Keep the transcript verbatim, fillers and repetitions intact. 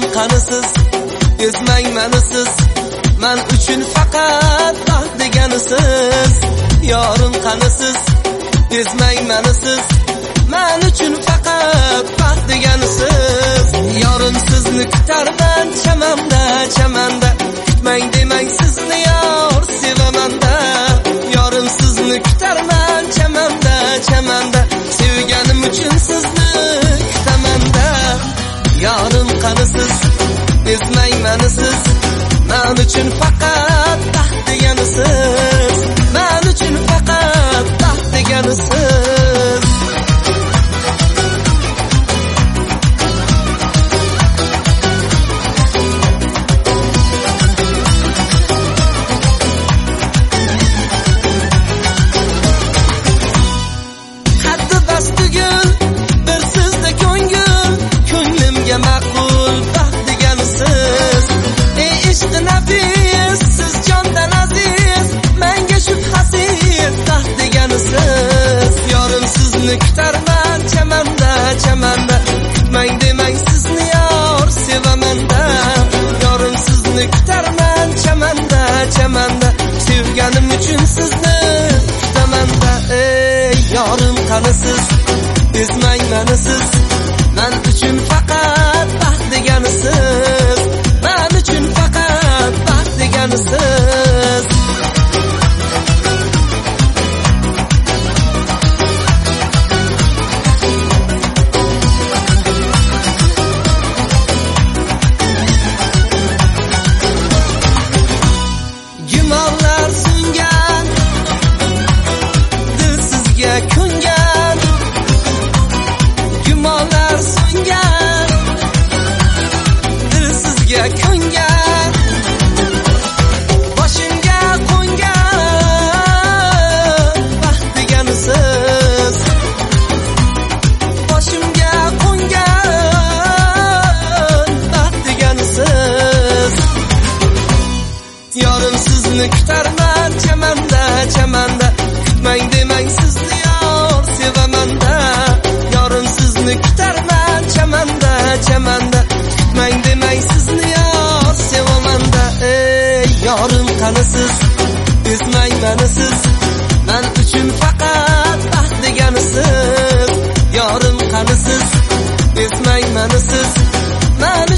qanisiz, ezmang meni siz, men uchun faqat baxt deganisiz. Yorim qanisiz, ezmang meni siz, men uchun faqat baxt deganisiz. Yorim sizni kutarman chamanda, chamanda, kutmang demang sizni yor sevamanda. Yorim sizni kutarman chamanda, chamanda, sevganim uchun sizni kutamanda. Yorim qanisiz, ezmang meni siz, men uchun faqat baxt deganisiz. Men uchun faqat baxt deganisiz. Qaddi bastugul bir sizda ko'ngil, ko'nglimga ma'qul baxt deganisiz. Ey ishqi nafis, siz jondan aziz, menga shubhasiz baxt deganisiz. Yorim sizni kutarman chamanda, chamanda, kutmang demang sizni yor sevamanda. Yorim sizni kutarman chamanda, chamanda, sevganim uchun sizni kutamanda. Ey yorim qanisiz, ezmang meni siz, men uchun faqat baxt deganisiz. Men uchun faqat baxt deganisiz. Gumonlar sungan, dil sizga ko'ngan. Gumonlar sungan, dil sizga ko'ngan. Boshimga qo'ngan baxt deganisiz. Boshimga qo'ngan baxt deganisiz. Yorim sizni kutarman chamanda, chamanda, kutmang demang sizni yor sevamanda. Yorim sizni kutarman chamanda, chamanda, kutmang demang sizni yor sevamanda. Ey yorim qanisiz, ezmang meni siz, men uchun faqat baxt deganisiz. Yorim qanisiz, ezmang meni siz, men